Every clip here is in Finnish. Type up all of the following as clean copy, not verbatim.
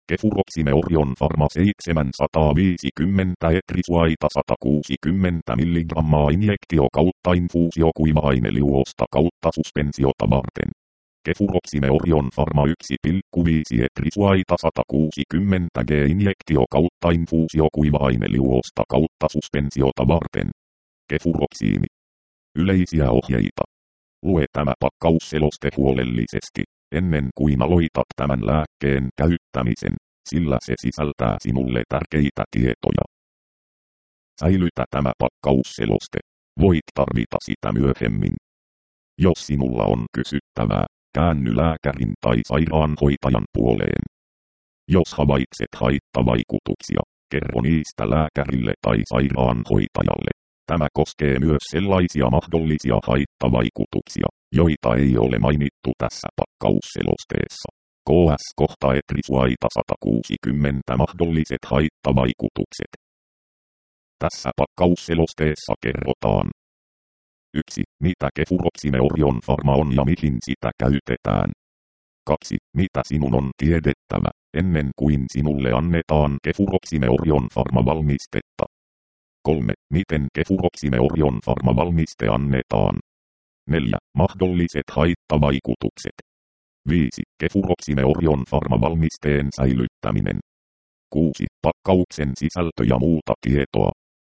Kefuroximeorion Pharma 750 etrisuaita 160 mg injektio kautta infuusio kuiva-aineliuosta kautta suspensiota varten. Kefuroximeorion Pharma 1,5 etrisuaita 160 g injektio kautta infuusio kuiva-aineliuosta kautta suspensiota varten. Kefuroxiimi. Yleisiä ohjeita. Lue tämä pakkausseloste huolellisesti, ennen kuin aloitat tämän lääkkeen käyttämisen, sillä se sisältää sinulle tärkeitä tietoja. Säilytä tämä pakkausseloste. Voit tarvita sitä myöhemmin. Jos sinulla on kysyttävää, käänny lääkärin tai sairaanhoitajan puoleen. Jos havaitset haittavaikutuksia, kerro niistä lääkärille tai sairaanhoitajalle. Tämä koskee myös sellaisia mahdollisia haittavaikutuksia, joita ei ole mainittu tässä pakkausselosteessa. KS kohta etrisuaita 160 mahdolliset haittavaikutukset. Tässä pakkausselosteessa kerrotaan. 1. Mitä Kefuroximeorion Pharma on ja mihin sitä käytetään. 2. Mitä sinun on tiedettävä, ennen kuin sinulle annetaan Kefuroximeorion Pharma valmistetta. 3. Miten Kefuroximeorion Pharma valmiste annetaan. 4. Mahdolliset haittavaikutukset. 5. Kefuroximeorion Pharma valmisteen säilyttäminen. 6. Pakkauksen sisältö ja muuta tietoa.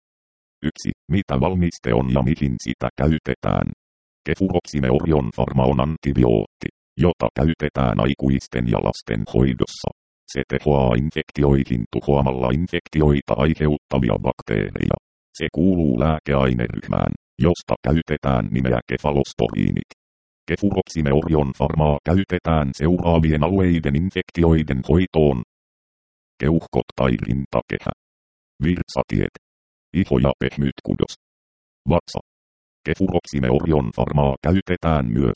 1. Mitä valmiste on ja mihin sitä käytetään. Kefuroximeorion Pharma on antibiootti, jota käytetään aikuisten ja lasten hoidossa. Se tehoaa infektioihin tuhoamalla infektioita aiheuttavia bakteereja. Se kuuluu lääkeaineryhmään, josta käytetään nimeä kefalosporiinit. Kefuroximeorion Pharmaa käytetään seuraavien alueiden infektioiden hoitoon. Keuhkot tai rintakehä. Virtsatiet. Iho ja pehmytkudos. Vatsa. Kefuroximeorion Pharmaa käytetään myös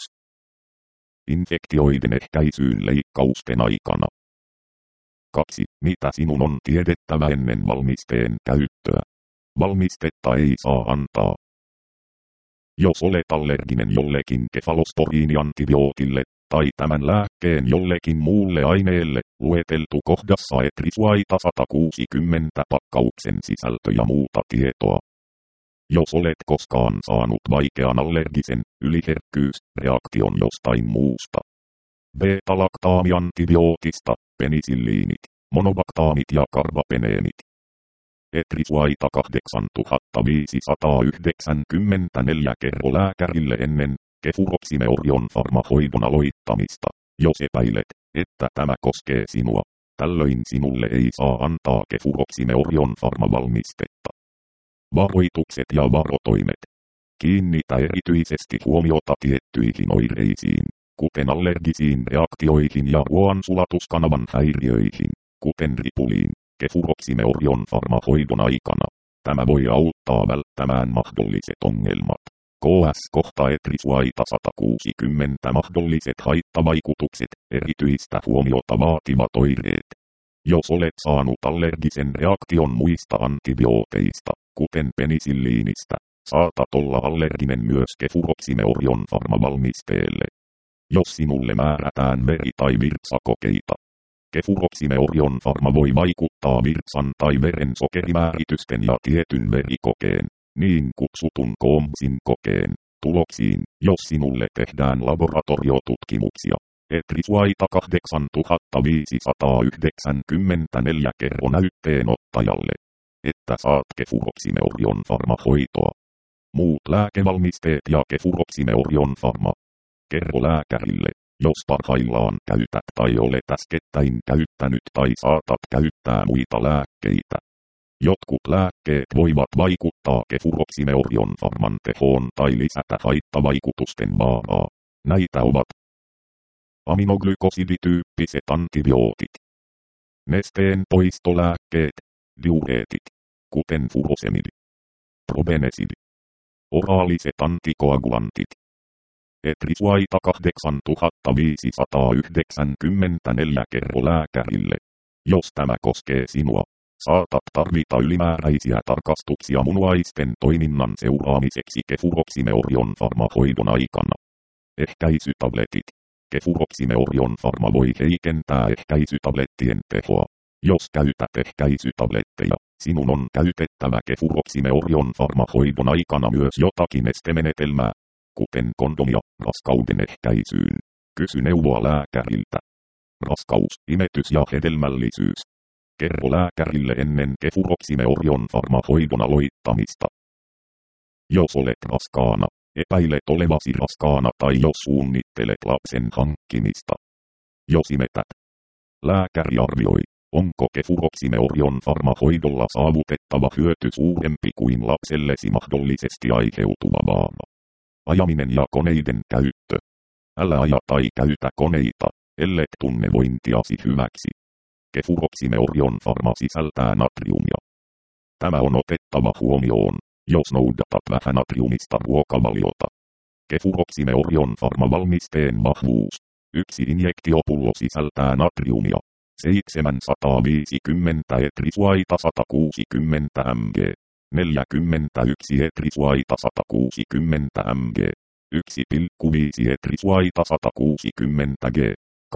infektioiden ehkäisyyn leikkausten aikana. 2. Mitä sinun on tiedettävä ennen valmisteen käyttöä? Valmistetta ei saa antaa. Jos olet allerginen jollekin kefalosporiiniantibiootille tai tämän lääkkeen jollekin muulle aineelle, lueteltu kohdassa etrisuaita 160 pakkauksen sisältö ja muuta tietoa. Jos olet koskaan saanut vaikean allergisen yliherkkyysreaktion jostain muusta beta-laktaamiantibiootista, penisilliinit, monobaktaamit ja karbapeneemit. Etrisuaita 8594 kerro lääkärille ennen Kefuroximeorion Pharma hoidon aloittamista, jos epäilet, että tämä koskee sinua. Tällöin sinulle ei saa antaa Kefuroximeorion Pharma valmistetta. Varoitukset ja varotoimet. Kiinnitä erityisesti huomiota tiettyihin oireisiin, kuten allergisiin reaktioihin ja ruoansulatuskanavan häiriöihin, kuten ripuliin, Kefuroximeorion Pharma hoidon aikana. Tämä voi auttaa välttämään mahdolliset ongelmat. KS kohta etrisuaita 160 mahdolliset haittavaikutukset, erityistä huomiota vaativat oireet. Jos olet saanut allergisen reaktion muista antibiooteista, kuten penisilliinistä, saatat olla allerginen myös Kefuroximeorion Pharma valmisteelle. Jos sinulle määrätään veri- tai virtsakokeita, Kefuroximeorion Pharma voi vaikuttaa virtsan tai veren sokerimääritysten ja tietyn verikokeen, niin kutsutun Coombsin kokeen, tuloksiin, jos sinulle tehdään laboratoriotutkimuksia. Etrisuaita 8594 kerro näytteenottajalle, että saat Kefuroximeorion Pharma hoitoa. Muut lääkevalmisteet ja Kefuroximeorion Pharma. Kerro lääkärille, jos parhaillaan käytät tai olet äskettäin käyttänyt tai saatat käyttää muita lääkkeitä. Jotkut lääkkeet voivat vaikuttaa Kefuroximeorion Pharman tehoon tai lisätä haittavaikutusten vaaraa. Näitä ovat aminoglykosidityyppiset antibiootit, nesteen poistolääkkeet, diureetit, kuten furosemidi, probenesidi, oraaliset antikoagulantit. Etrisuaita 8594 kerro lääkärille. Jos tämä koskee sinua, saatat tarvita ylimääräisiä tarkastuksia munuaisten toiminnan seuraamiseksi Kefuroximeorion Pharma hoidon aikana. Ehkäisytabletit. Kefuroksimeorion farma voi heikentää ehkäisytablettien tehoa. Jos käytät ehkäisytabletteja, sinun on käytettävä kefuroksimeorion farmahoidon aikana myös jotakin estemenetelmää, kuten kondomia, raskauden ehkäisyyn. Kysy neuvoa lääkäriltä. Raskaus, imetys ja hedelmällisyys. Kerro lääkärille ennen kefuroksimeorion farmahoidon aloittamista. Jos olet raskaana, epäilet olevasi raskaana tai jos suunnittelet lapsen hankkimista. Jos imetät, lääkäri arvioi, onko kefuroksimeorion farmahoidolla saavutettava hyöty suurempi kuin lapsellesi mahdollisesti aiheutuva vaara. Ajaminen ja koneiden käyttö. Älä aja tai käytä koneita, ellet tunne vointiasi hyväksi. Kefuroksimeorion farma sisältää natriumia. Tämä on otettava huomioon, jos noudatat vähän natriumista ruokavaliota. Kefuroksimeorion farmavalmisteen vahvuus. 1 injektiopullo sisältää natriumia. 750 etrisuaita 160 mg. 41 etrisuaita 160 mg. 1,5 etrisuaita 160 g.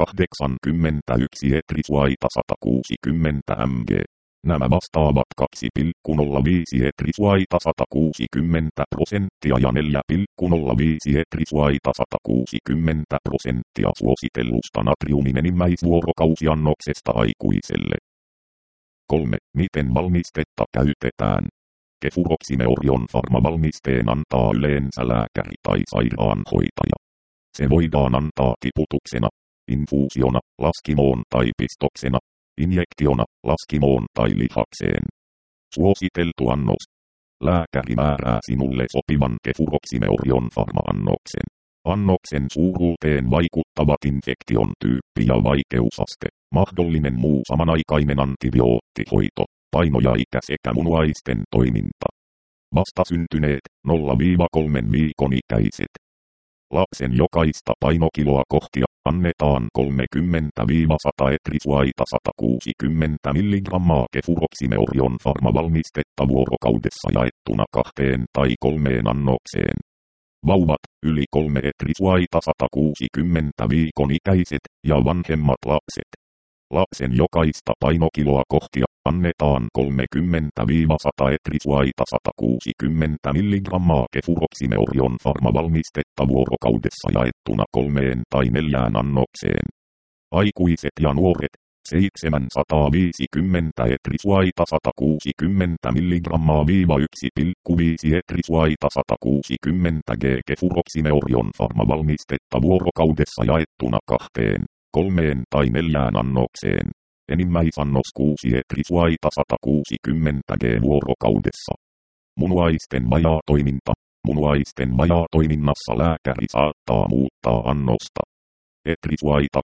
81 etrisuaita 160 mg. Nämä vastaavat 2,05 etrisuaita 160% ja 4,05 etrisuaita 160% suositellusta natriumin enimmäisvuorokausiannoksesta aikuiselle. 3. Miten valmistetta käytetään? Kefuroksimeorion farmavalmisteen antaa yleensä lääkäri tai sairaanhoitaja. Se voidaan antaa tiputuksena, infuusiona, laskimoon tai pistoksena, injektiona, laskimoon tai lihakseen. Suositeltu annos. Lääkäri määrää sinulle sopivan kefuroksimeorion farma-annoksen. Annoksen suuruuteen vaikuttavat infektion tyyppi ja vaikeusaste, mahdollinen muu samanaikainen antibioottihoito, paino ja ikä sekä munuaisten toiminta. Vastasyntyneet, 0-3 viikon ikäiset. Lapsen jokaista painokiloa kohti annetaan 30-100 etrisuaita 160 mg kefuroksimeorion farmavalmistetta vuorokaudessa jaettuna 2 tai 3 annokseen. Vauvat, yli 3 etrisuaita 160 viikon ikäiset ja vanhemmat lapset. Lapsen jokaista painokiloa kohti annetaan 30-100 etrisuaita 160 mg kefuroksimeorion farmavalmistetta vuorokaudessa jaettuna 3 tai 4 annokseen. Aikuiset ja nuoret, 750 etrisuaita 160 mg - 1,5 etrisuaita 160 g kefuroksimeorion farmavalmistetta vuorokaudessa jaettuna 2, 3 tai 4 annokseen. Enimmäisannos 6 etrisuaita 160 g vuorokaudessa. Munuaisten vajaatoiminta. Munuaisten vajaatoiminnassa lääkäri saattaa muuttaa annosta. Etrisuaita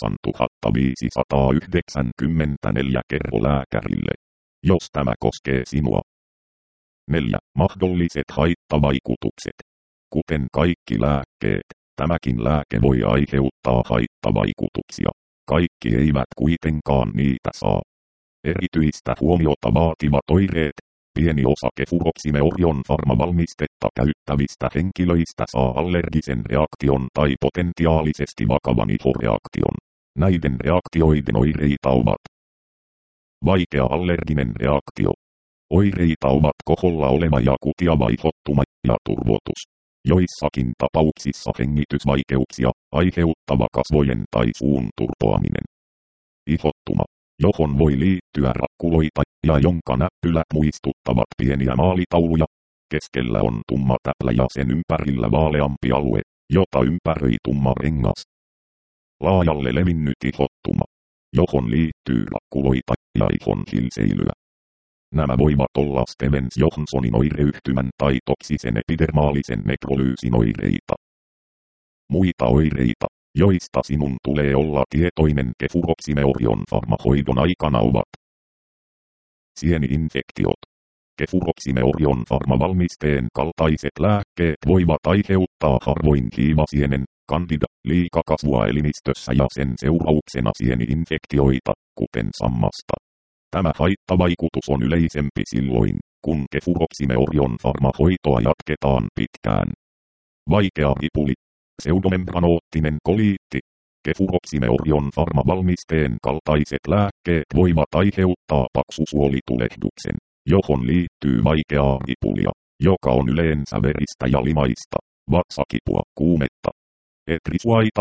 8594 kerro lääkärille, jos tämä koskee sinua. 4. Mahdolliset haittavaikutukset. Kuten kaikki lääkkeet, tämäkin lääke voi aiheuttaa haittavaikutuksia. Kaikki eivät kuitenkaan niitä saa. Erityistä huomiota vaativat oireet. Pieni osa kefuroksimeorion farmavalmistetta käyttävistä henkilöistä saa allergisen reaktion tai potentiaalisesti vakavan ihoreaktion. Näiden reaktioiden oireita ovat vaikea allerginen reaktio. Oireita ovat koholla oleva ja kutiava ihottuma ja turvotus. Joissakin tapauksissa hengitysvaikeuksia aiheuttava kasvojen tai suun turpoaminen. Ihottuma, johon voi liittyä rakkuloita ja jonka näppylät muistuttavat pieniä maalitauluja. Keskellä on tumma täplä ja sen ympärillä vaaleampi alue, jota ympäröi tumma rengas. Laajalle levinnyt ihottuma, johon liittyy rakkuloita ja ihon hilseilyä. Nämä voivat olla Stevens-Johnsonin oireyhtymän tai toksisen epidermaalisen nekrolyysin oireita. Muita oireita, joista sinun tulee olla tietoinen kefuroksimeorion farmahoidon aikana ovat sieni-infektiot. Kefuroksimeorion farmavalmisteen kaltaiset lääkkeet voivat aiheuttaa harvoin hiivasienen, candida, liikakasvua elimistössä ja sen seurauksena sieni-infektioita, kuten sammasta. Tämä haittavaikutus on yleisempi silloin, kun kefuroksimeorion farmahoitoa jatketaan pitkään. Vaikea ripuli, pseudomembranoottinen koliitti, Kefuroksimeorion farmavalmisteen kaltaiset lääkkeet voivat aiheuttaa paksusuolitulehduksen, johon liittyy vaikeaa ripulia, joka on yleensä veristä ja limaista, vatsakipua, kuumetta. Etrisuaita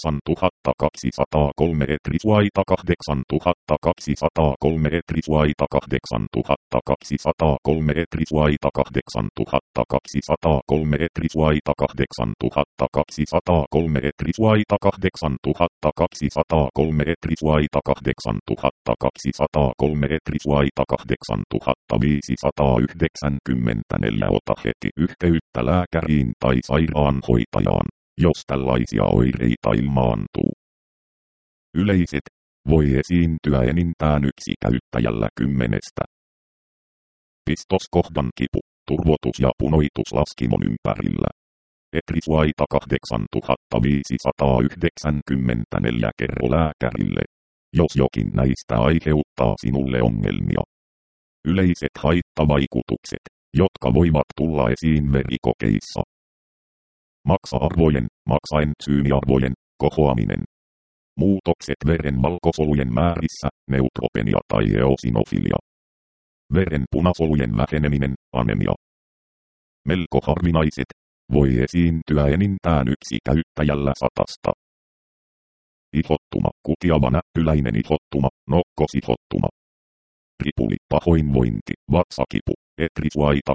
8203 Etrisuaita 8203 Etrisuaita 8203 Etrisuaita 8203 Etrisuaita 8203 Etrisuaita 8203 Etrisuaita 8203 Etrisuaita 8594 Ota heti yhteyttä lääkäriin tai sairaanhoitajaan, jos tällaisia oireita ilmaantuu. Yleiset voi esiintyä enintään yksi käyttäjällä 10. Pistoskohdan kipu, turvotus ja punoitus laskimon ympärillä. Etrisuaita 8594 kerro lääkärille, jos jokin näistä aiheuttaa sinulle ongelmia. Yleiset haittavaikutukset, jotka voivat tulla esiin verikokeissa. Maksa-arvojen, maksaentsyymiarvojen, kohoaminen. Muutokset veren valkosolujen määrissä, neutropenia tai eosinofilia. Veren punasolujen väheneminen, anemia. Melko harvinaiset, voi esiintyä enintään yksi käyttäjällä 100. Ihottuma, kutiava näppyläinen ihottuma, nokkosihottuma. Ripuli, pahoinvointi, vatsakipu. Etrisuaita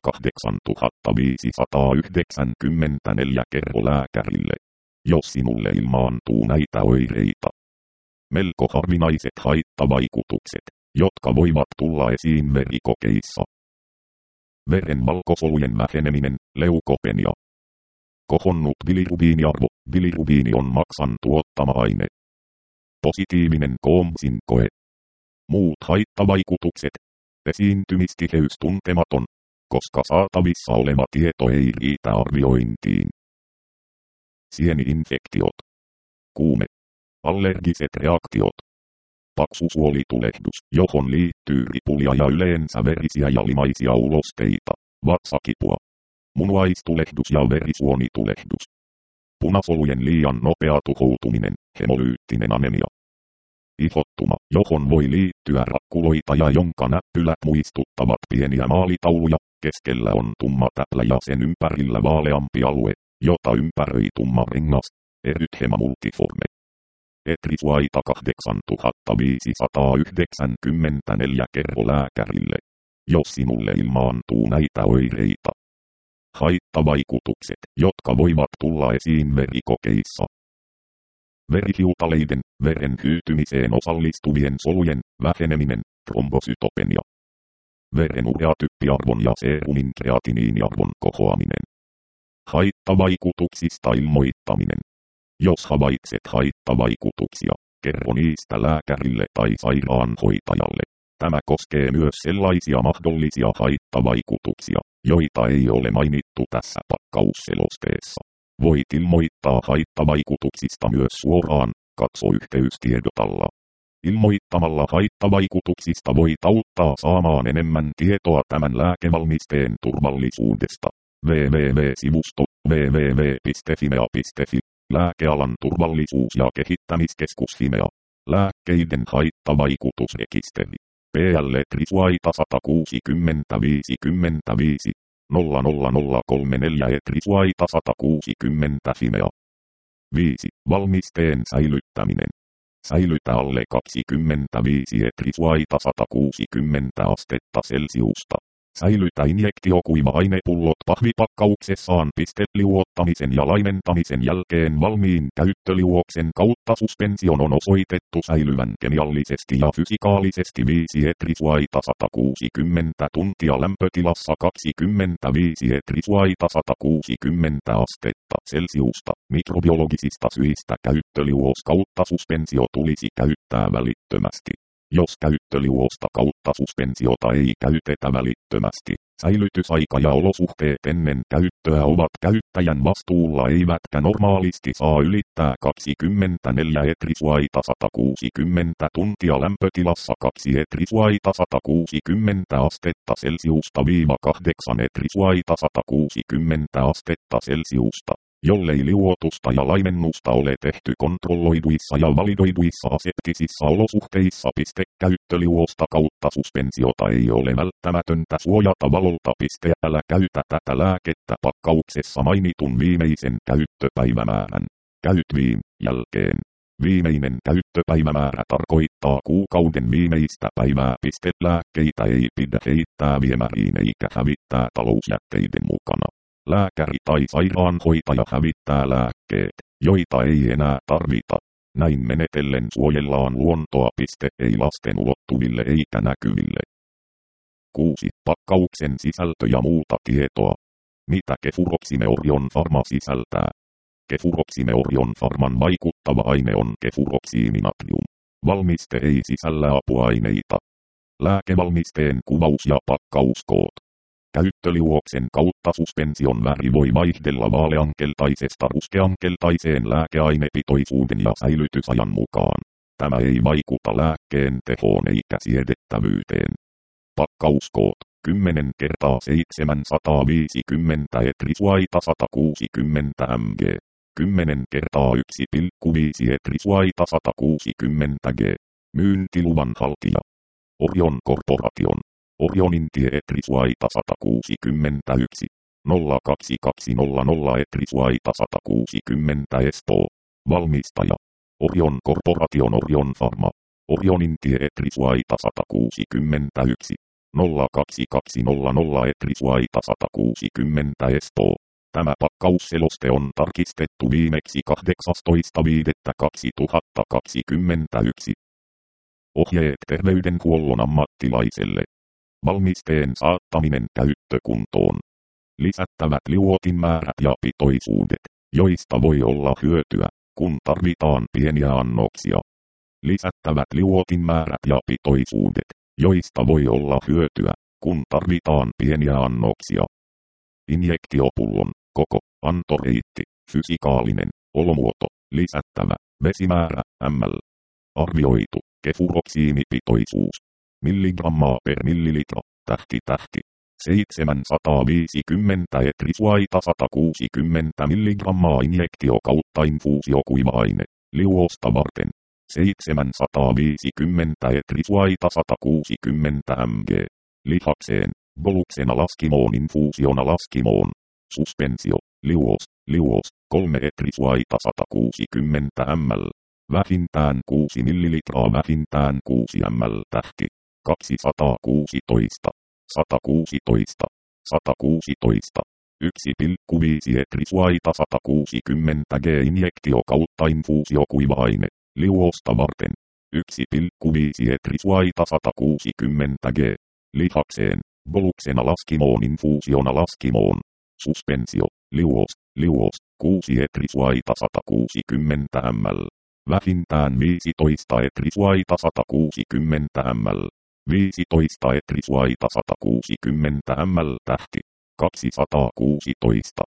8594 kerro lääkärille, jos sinulle ilmaantuu näitä oireita. Melko harvinaiset haittavaikutukset, jotka voivat tulla esiin verikokeissa. Veren valkosolujen väheneminen, leukopenia. Kohonnut bilirubiiniarvo, bilirubiini on maksan tuottama aine. Positiivinen Coombsin koe. Muut haittavaikutukset. Esiintymistiheys tuntematon, koska saatavissa oleva tieto ei riitä arviointiin. Sieni-infektiot. Kuume. Allergiset reaktiot. Paksusuolitulehdus, johon liittyy ripulia ja yleensä verisiä ja limaisia ulosteita, vatsakipua. Munuaistulehdus ja verisuonitulehdus. Punasolujen liian nopea tuhoutuminen, hemolyyttinen anemia. Ihottuma, johon voi liittyä rakkuloita ja jonka näppylät muistuttavat pieniä maalitauluja, keskellä on tumma täplä ja sen ympärillä vaaleampi alue, jota ympäröi tumma rengas, erythema multiforme. Etrisuaita 8594 kerro lääkärille, jos sinulle ilmaantuu näitä oireita. Haittavaikutukset, jotka voivat tulla esiin verikokeissa. Verihiutaleiden, veren hyytymiseen osallistuvien solujen, väheneminen, trombosytopenia. Veren ureatyppiarvon ja serumin kreatiniiniarvon kohoaminen. Haittavaikutuksista ilmoittaminen. Jos havaitset haittavaikutuksia, kerro niistä lääkärille tai sairaanhoitajalle. Tämä koskee myös sellaisia mahdollisia haittavaikutuksia, joita ei ole mainittu tässä pakkausselosteessa. Voit ilmoittaa haittavaikutuksista myös suoraan, katso yhteystiedotalla. Ilmoittamalla haittavaikutuksista voit auttaa saamaan enemmän tietoa tämän lääkevalmisteen turvallisuudesta. www.sivusto www.fimea.fi Lääkealan turvallisuus- ja kehittämiskeskus Fimea. Lääkkeiden haittavaikutusrekisteri. PL Etrisuaita 16055 00034 Etrisuaita 160 Fimea. 5. Valmisteen säilyttäminen. Säilytä alle 25 Etrisuaita 160 astetta Celsiusta. Säilytä injektiokuiva-ainepullot pahvipakkauksessaan pisteliuottamisen ja laimentamisen jälkeen valmiin käyttöliuoksen kautta. Suspension on osoitettu säilyvän kemiallisesti ja fysikaalisesti 5 Etrisuaita 160 tuntia lämpötilassa 25 Etrisuaita 160 astetta Celsiusta. Mikrobiologisista syistä käyttöliuos kautta suspensio tulisi käyttää välittömästi. Jos käyttöliuosta kautta suspensiota ei käytetä välittömästi, säilytysaika ja olosuhteet ennen käyttöä ovat käyttäjän vastuulla eivätkä normaalisti saa ylittää 24 Etrisuaita 160 tuntia lämpötilassa 2 Etrisuaita 160 astetta Celsiusta -8 Etrisuaita 160 astetta Celsiusta. Jollei liuotusta ja laimennusta ole tehty kontrolloiduissa ja validoiduissa aseptisissa olosuhteissa, käyttöliuosta kautta suspensiota ei ole välttämätöntä suojata valolta. Älä käytä tätä lääkettä pakkauksessa mainitun viimeisen käyttöpäivämäärän jälkeen. Viimeinen käyttöpäivämäärä tarkoittaa kuukauden viimeistä päivää. Lääkkeitä ei pidä heittää viemäriin eikä hävittää talousjätteiden mukana. Lääkäri tai sairaanhoitaja hävittää lääkkeet, joita ei enää tarvita. Näin menetellen suojellaan luontoa. Ei lasten ulottuville eikä näkyville. 6. Pakkauksen sisältö ja muuta tietoa. Mitä Cefuroxime-Orion Pharma sisältää? Cefuroxime-Orion Pharman vaikuttava aine on cefuroximinatrium. Valmiste ei sisällä apuaineita. Lääkevalmisteen kuvaus ja pakkauskoot. Käyttöliuoksen kautta suspension väri voi vaihdella vaaleankeltaisesta ruskeankeltaiseen lääkeainepitoisuuden ja säilytysajan mukaan. Tämä ei vaikuta lääkkeen tehoon eikä siedettävyyteen. Pakkauskoot 10 × 750 etrisuaita 160 mg. 10 × 1,5 etrisuaita 160 g. Myyntiluvan haltija. Orion Corporation. Orionin tie etrisuaita 161. 02200 etrisuaita 160 Espoo. Valmistaja. Orion Corporation Orion Pharma. Orionin tie etrisuaita 161. 02200 etrisuaita 160 Espoo. Tämä pakkausseloste on tarkistettu viimeksi 18.5.2021. Ohjeet terveydenhuollon ammattilaiselle. Valmisteen saattaminen käyttökuntoon. Lisättävät liuotinmäärät ja pitoisuudet, joista voi olla hyötyä, kun tarvitaan pieniä annoksia. Lisättävät liuotinmäärät ja pitoisuudet, joista voi olla hyötyä, kun tarvitaan pieniä annoksia. Injektiopullon koko, antoreitti, fysikaalinen, olomuoto, lisättävä, vesimäärä, ml. Arvioitu, cefuroxiimipitoisuus. Milligrammaa per millilitra, tähti. 750 etrisuaita 160 milligrammaa injektio kautta infuusio kuiva-aine, liuosta varten. 750 etrisuaita 160 mg. Lihakseen, boluksena laskimoon infuusiona laskimoon. Suspensio, liuos, 3 etrisuaita 160 ml. Vähintään 6 ml, vähintään 6 ml tähti. 216, 116, 1,5 etrisuaita 160 g injektio kautta infuusio kuiva-aine, liuosta varten. 1,5 etrisuaita 160 g. Lihakseen, boluksena laskimoon infuusiona laskimoon. Suspensio, liuos, 6 etrisuaita 160 ml. Vähintään 15 etrisuaita 160 ml. 15 etrisuaita 160 ml tähti. 216,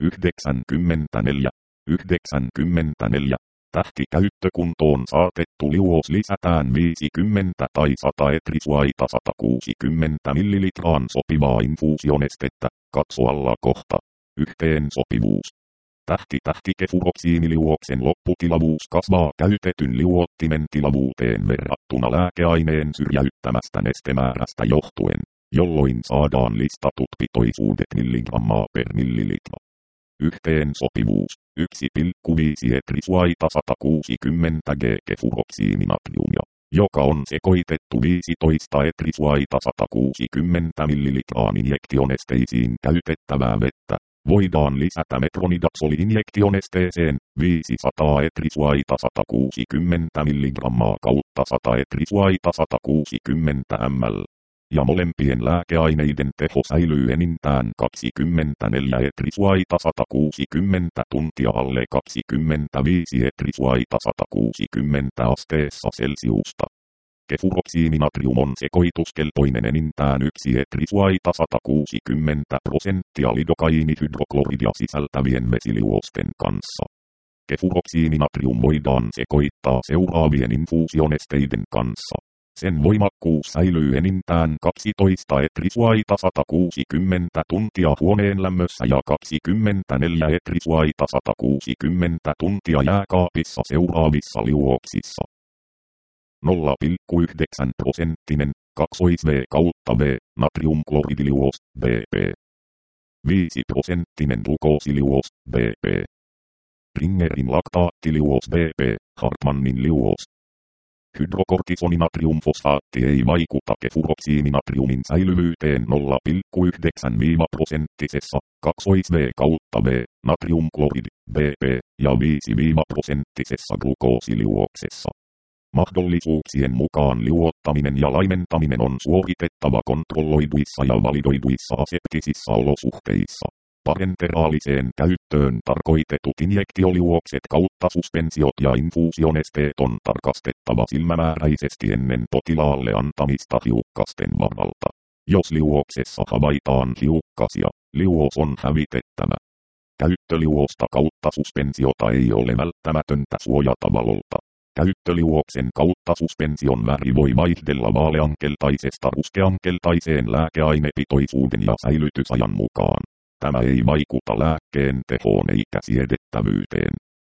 94 tähti käyttökuntoon saatettu liuos lisätään 50 tai 100 etrisuaita 160 ml sopivaa infuusionestettä, katso alla kohta. Yhteensopivuus. Tähti cefuroxiimiliuoksen lopputilavuus kasvaa käytetyn liuottimen tilavuuteen verrattuna lääkeaineen syrjäyttämästä nestemäärästä johtuen, jolloin saadaan listatut pitoisuudet milligrammaa per millilitra. Yhteensopivuus 1,5 etrisuaita 160 g cefuroxiiminatriumia, joka on sekoitettu 15 etrisuaita 160 millilitraan injektionesteisiin käytettävää vettä. Voidaan lisätä metronidazoli-injektionesteeseen 500 etrisuaita 160 mg kautta 100 etrisuaita 160 ml. Ja molempien lääkeaineiden teho säilyy enintään 24 etrisuaita 160 tuntia alle 25 etrisuaita 160 asteessa Celsiusta. Cefuroxiiminatrium on sekoituskelpoinen enintään 1 etrisuaita 160% lidokaiinihydrokloria sisältävien vesiliuosten kanssa. Cefuroxiiminatrium voidaan sekoittaa seuraavien infuusionesteiden kanssa. Sen voimakkuus säilyy enintään 12 etrisuaita 160 tuntia huoneen lämmössä ja 24 etrisuaita 160 tuntia jääkaapissa seuraavissa liuoksissa. 0,9% 2V kautta V natriumkloridiliuos BP. 5% glukoosiliuos BP. Ringerin laktaattiliuos BP, Hartmannin liuos. Hydrokortisoninatriumfosfaatti ei vaikuta kefuroksiiminatriumin säilyvyyteen 0,9% 2V kautta V natriumklorid BP ja 5% glukoosiliuoksessa. Mahdollisuuksien mukaan liuottaminen ja laimentaminen on suoritettava kontrolloiduissa ja validoiduissa aseptisissa olosuhteissa. Parenteraaliseen käyttöön tarkoitetut injektioliuokset kautta suspensiot ja infuusionesteet on tarkastettava silmämääräisesti ennen potilaalle antamista hiukkasten varalta. Jos liuoksessa havaitaan hiukkasia, liuos on hävitettävä. Käyttöliuosta kautta suspensiota ei ole välttämätöntä suojata valolta. Käyttöliuoksen kautta suspension väri voi vaihdella vaaleankeltaisesta ruskeankeltaiseen lääkeainepitoisuuden ja säilytysajan mukaan. Tämä ei vaikuta lääkkeen tehoon eikä siedettävyyteen.